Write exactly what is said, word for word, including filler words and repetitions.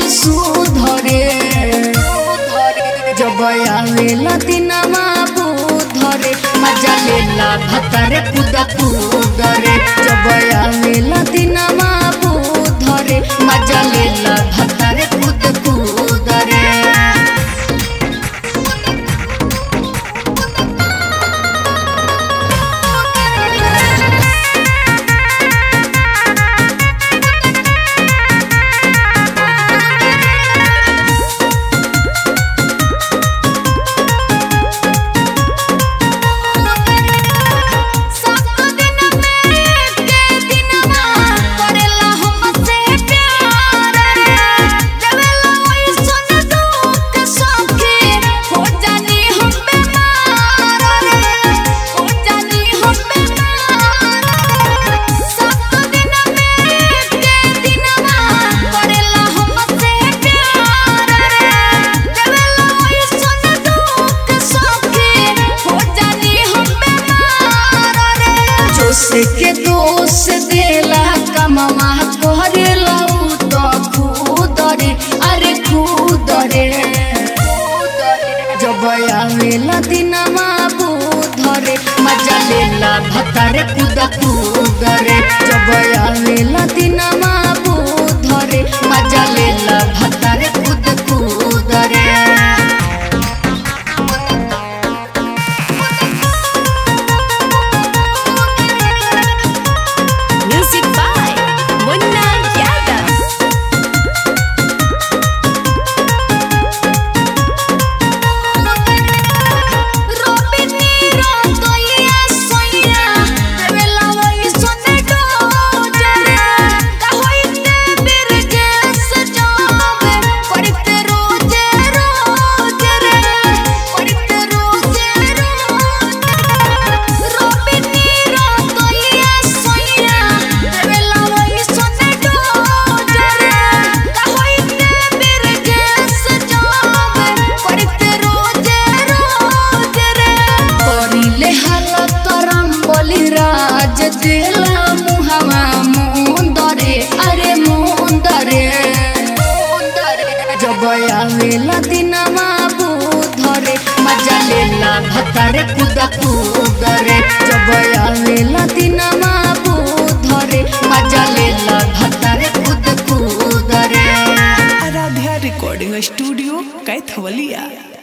सुधरे जब आवेला दिनमा बुधरे मजा लेला भतरे कुदा कुदरे जब आवेला दिनमा बुधरे मजा लेला भतरे कुद कुदरे के दोष देला कमवा करेला तो खुदरे अरे खुदरे जब आवेला दिनमा बुधरे मजा लेला भतरे कुदा कुदरे जब आवेला दिनमा बुधरे मजा लेला भतरे कुद कुदरे देला मुहवा मुंदरे अरे मुंदरे जब आवेला दिनमा बुधरे मजा लेला भतरे कुदा कुदरे जब आवेला दिनमा बुधरे मजा लेला भतरे कुद कुदरे। Aaradhya recording studio Kaithwalia.